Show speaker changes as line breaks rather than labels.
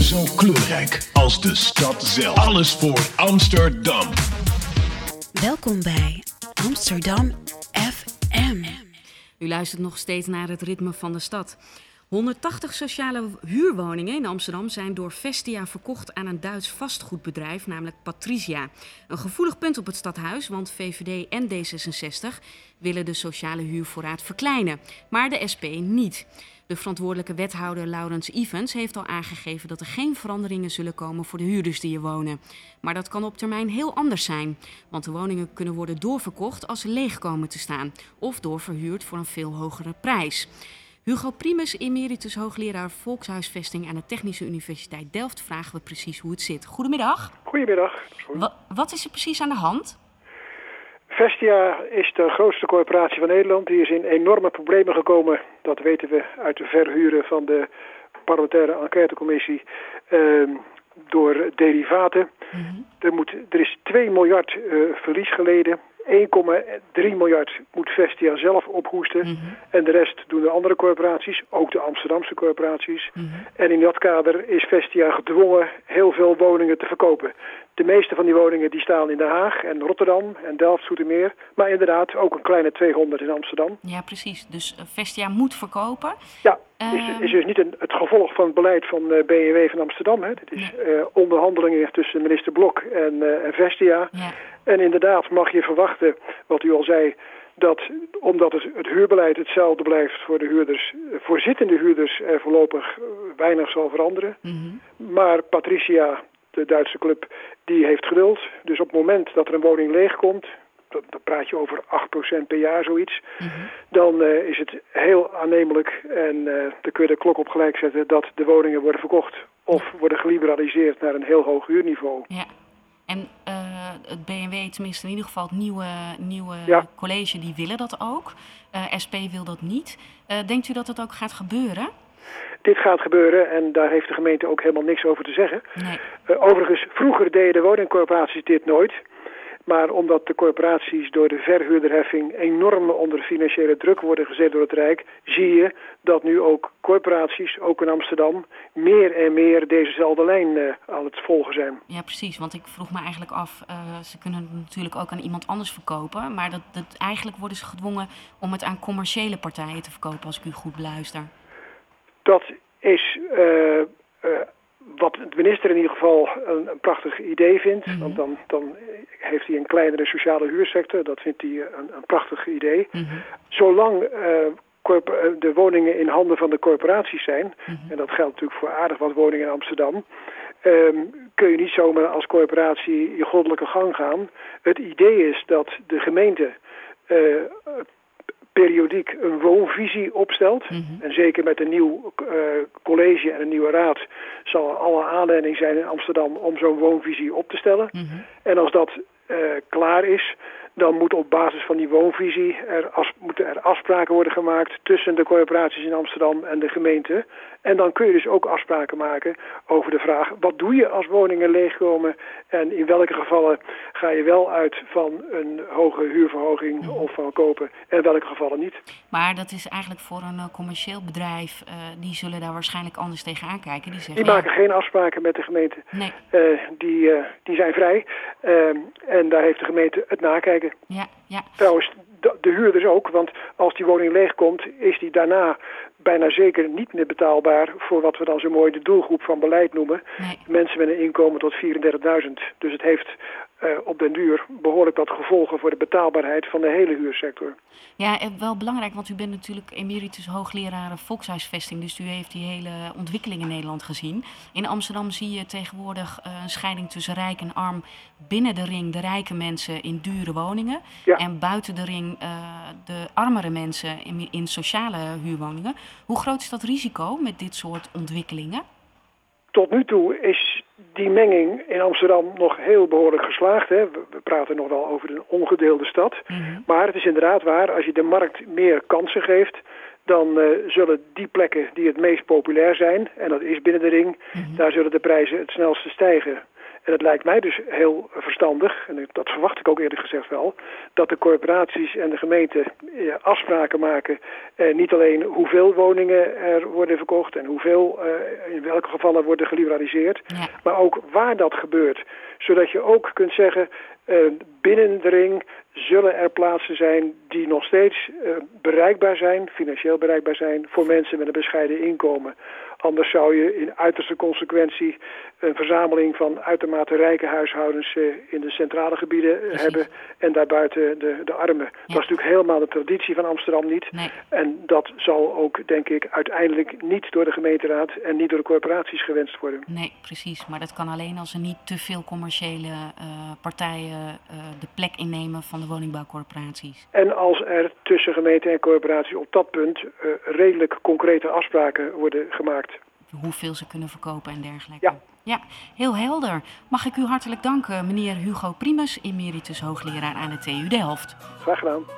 Zo kleurrijk als de stad zelf. Alles voor Amsterdam.
Welkom bij Amsterdam FM.
U luistert nog steeds naar het ritme van de stad. 180 sociale huurwoningen in Amsterdam zijn door Vestia verkocht aan een Duits vastgoedbedrijf, namelijk Patricia. Een gevoelig punt op het stadhuis, want VVD en D66 willen de sociale huurvoorraad verkleinen, maar de SP niet. De verantwoordelijke wethouder Laurens Ivens heeft al aangegeven dat er geen veranderingen zullen komen voor de huurders die hier wonen. Maar dat kan op termijn heel anders zijn, want de woningen kunnen worden doorverkocht als ze leeg komen te staan of doorverhuurd voor een veel hogere prijs. Hugo Primus, emeritus hoogleraar volkshuisvesting aan de Technische Universiteit Delft, vragen we precies hoe het zit. Goedemiddag.
Goedemiddag.
Wat is er precies aan de hand?
Vestia is de grootste corporatie van Nederland. Die is in enorme problemen gekomen. Dat weten we uit de verhuren van de parlementaire enquêtecommissie door derivaten. Mm-hmm. Er is 2 miljard verlies geleden. 1,3 miljard moet Vestia zelf ophoesten. Mm-hmm. En de rest doen de andere corporaties, ook de Amsterdamse corporaties. Mm-hmm. En in dat kader is Vestia gedwongen heel veel woningen te verkopen. De meeste van die woningen die staan in Den Haag en Rotterdam en Delft, Zoetermeer. Maar inderdaad ook een kleine 200 in Amsterdam.
Ja, precies. Dus Vestia moet verkopen.
Ja, is dus niet het gevolg van het beleid van BNW van Amsterdam. Hè. Het is onderhandelingen tussen minister Blok en Vestia. Ja. En inderdaad mag je verwachten, wat u al zei, dat omdat het huurbeleid hetzelfde blijft voor de huurders, voor zittende huurders er voorlopig weinig zal veranderen. Mm-hmm. Maar Patricia, de Duitse club, die heeft geduld. Dus op het moment dat er een woning leegkomt, dan praat je over 8% per jaar zoiets, mm-hmm. Dan is het heel aannemelijk en dan kun je de klok op gelijk zetten dat de woningen worden verkocht of worden geliberaliseerd naar een heel hoog huurniveau.
Ja. En het BNW, tenminste in ieder geval het nieuwe college, die willen dat ook. SP wil dat niet. Denkt u dat het ook gaat gebeuren?
Dit gaat gebeuren en daar heeft de gemeente ook helemaal niks over te zeggen. Nee. Overigens, vroeger deden de woningcorporaties dit nooit. Maar omdat de corporaties door de verhuurderheffing enorm onder financiële druk worden gezet door het Rijk, zie je dat nu ook corporaties, ook in Amsterdam, meer en meer dezezelfde lijn aan het volgen zijn.
Ja, precies. Want ik vroeg me eigenlijk af, ze kunnen het natuurlijk ook aan iemand anders verkopen, maar eigenlijk worden ze gedwongen om het aan commerciële partijen te verkopen, als ik u goed beluister.
Dat is wat de minister in ieder geval een prachtig idee vindt. Mm-hmm. Want dan heeft hij een kleinere sociale huursector. Dat vindt hij een prachtig idee. Mm-hmm. Zolang de woningen in handen van de corporaties zijn, mm-hmm. en dat geldt natuurlijk voor aardig wat woningen in Amsterdam, kun je niet zomaar als corporatie je goddelijke gang gaan. Het idee is dat de gemeente periodiek een woonvisie opstelt. Mm-hmm. En zeker met een nieuw college en een nieuwe raad zal er alle aanleiding zijn in Amsterdam om zo'n woonvisie op te stellen. Mm-hmm. En als dat klaar is, dan moet op basis van die woonvisie moeten er afspraken worden gemaakt tussen de corporaties in Amsterdam en de gemeente. En dan kun je dus ook afspraken maken over de vraag, wat doe je als woningen leegkomen en in welke gevallen ga je wel uit van een hoge huurverhoging of van kopen en in welke gevallen niet.
Maar dat is eigenlijk voor een commercieel bedrijf, die zullen daar waarschijnlijk anders tegenaan kijken.
Die maken geen afspraken met de gemeente. Nee. Die zijn vrij en daar heeft de gemeente het nakijken.
Ja.
Trouwens, de huurders ook, want als die woning leegkomt, is die daarna bijna zeker niet meer betaalbaar voor wat we dan zo mooi de doelgroep van beleid noemen. Nee. Mensen met een inkomen tot 34.000. Dus het heeft op den duur behoorlijk wat gevolgen voor de betaalbaarheid van de hele huursector.
Ja, wel belangrijk, want u bent natuurlijk emeritus hoogleraar volkshuisvesting, dus u heeft die hele ontwikkeling in Nederland gezien. In Amsterdam zie je tegenwoordig een scheiding tussen rijk en arm. Binnen de ring de rijke mensen in dure woningen en buiten de ring de armere mensen in sociale huurwoningen. Hoe groot is dat risico met dit soort ontwikkelingen?
Tot nu toe is die menging in Amsterdam nog heel behoorlijk geslaagd. Hè. We praten nog wel over een ongedeelde stad. Mm-hmm. Maar het is inderdaad waar, als je de markt meer kansen geeft, dan zullen die plekken die het meest populair zijn, en dat is binnen de ring, mm-hmm. daar zullen de prijzen het snelste stijgen. En het lijkt mij dus heel verstandig, en dat verwacht ik ook eerlijk gezegd wel, dat de corporaties en de gemeenten afspraken maken. Niet alleen hoeveel woningen er worden verkocht en hoeveel, in welke gevallen worden geliberaliseerd, maar ook waar dat gebeurt. Zodat je ook kunt zeggen, binnen de ring zullen er plaatsen zijn die nog steeds bereikbaar zijn, financieel bereikbaar zijn, voor mensen met een bescheiden inkomen. Anders zou je in uiterste consequentie een verzameling van uitermate rijke huishoudens in de centrale gebieden hebben en daarbuiten de armen. Ja. Dat is natuurlijk helemaal de traditie van Amsterdam niet. Nee. En dat zal ook, denk ik, uiteindelijk niet door de gemeenteraad en niet door de corporaties gewenst worden.
Nee, precies. Maar dat kan alleen als er niet te veel commerciële partijen de plek innemen van de woningbouwcorporaties.
En als er tussen gemeente en corporaties op dat punt redelijk concrete afspraken worden gemaakt.
Hoeveel ze kunnen verkopen en dergelijke. Ja, heel helder. Mag ik u hartelijk danken, meneer Hugo Primus, emeritus hoogleraar aan de TU Delft.
Graag gedaan.